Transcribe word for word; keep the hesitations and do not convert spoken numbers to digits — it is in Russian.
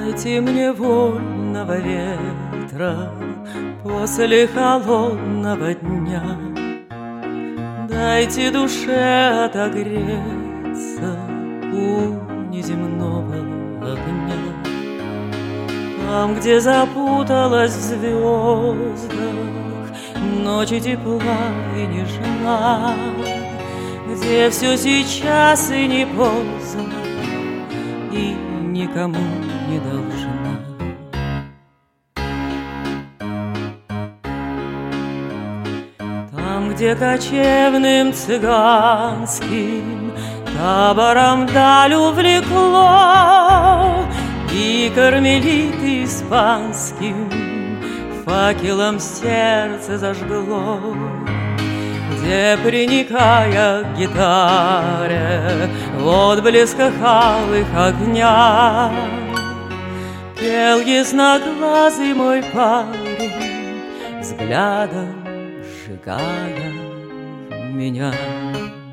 Дайте мне вольного ветра после холодного дня, дайте душе отогреться у неземного огня. Там, где запуталась в звездах ночи тепла и нежна, где все сейчас и не поздно, и никому не должна. Там, где кочевным цыганским табором даль увлекло, и кармелит испанским факелом сердце зажгло, где, приникая к гитаре в отблесках алых огня, пел ясноглазый мой парень, взглядом сжигая меня.